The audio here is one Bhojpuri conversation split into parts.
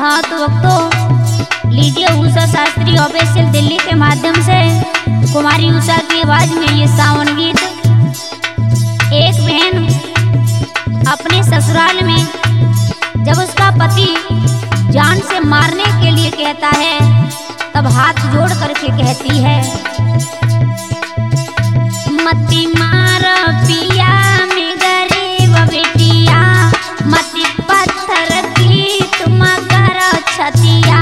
हाँ तो भक्तों, लीजिए उषा शास्त्री ऑफिशियल दिल्ली के माध्यम से कुमारी उषा की आवाज में ये सावन गीत। एक बहन अपने ससुराल में जब उसका पति जान से मारने के लिए कहता है, तब हाथ जोड़ करके कहती है, मती मार पिया में गरीब बेटिया, मती पत्थर की तुम करो छतिया।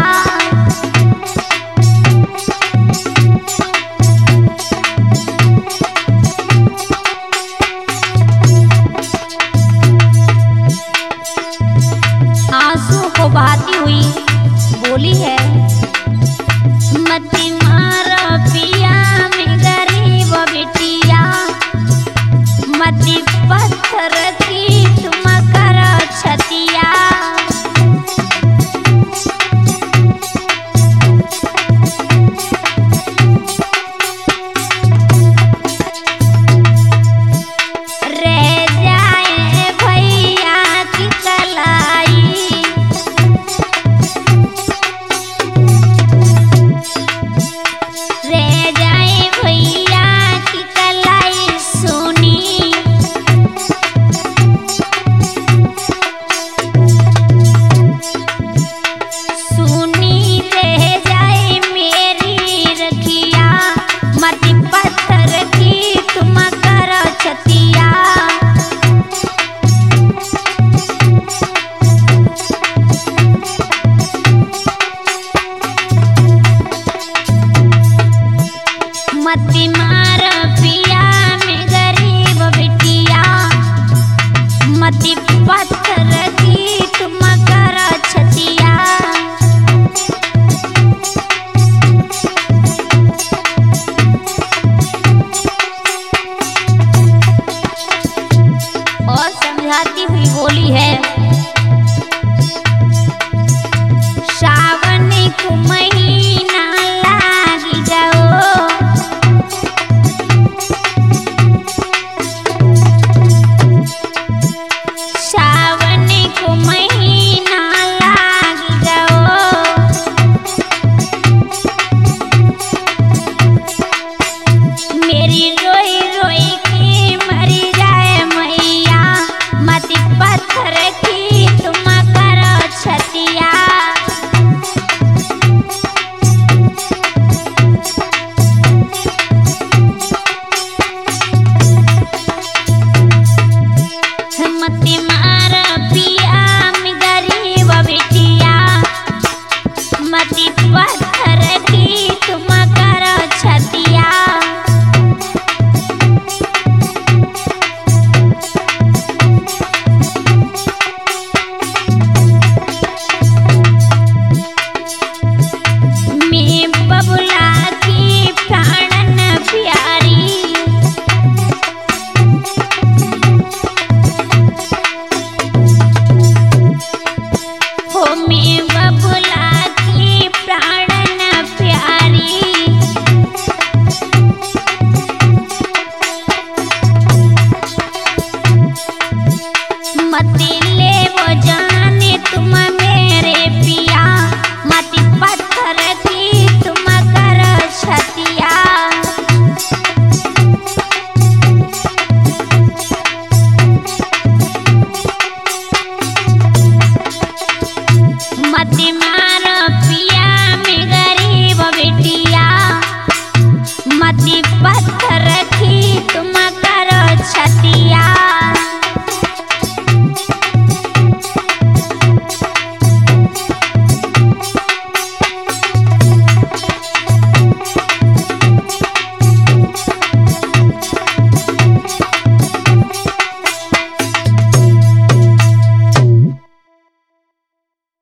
आंसू को बहाती हुई बोली है, मती मार पिया में गरीब बेटिया, मती पत्थर की तुम करो छतिया। रह जाए भैया की कलाई, रह जाए भैया की कलाई सुनी, सुनी रह जाए मेरी रखिया, मती पत्थर की तुम करो छतिया। मती मार पिया में गरीब बेटिया, मती पत्थर की तुम करो छतिया। और समझाती हुई बोली है, सावन को महीना लागी जाओ, सावन को महीना लागी जाओ, मेरी रोई रोई की मरी जाए मैया, मती पत्थर की तुम करो छतिया। मती मार पिया में गरीब बेटिया, मती पत्थर की तुम करो छतिया। मैं बबुला की प्राणन प्यारी, हो मैं बबुला की प्राणन प्यारी, मती ले वो जाने तुम मेरे पिया, मती पत्थर की तुम करो छतिया। मती मार पिया में गरीब बेटिया, मती पत्थर की तुम करो छतिया।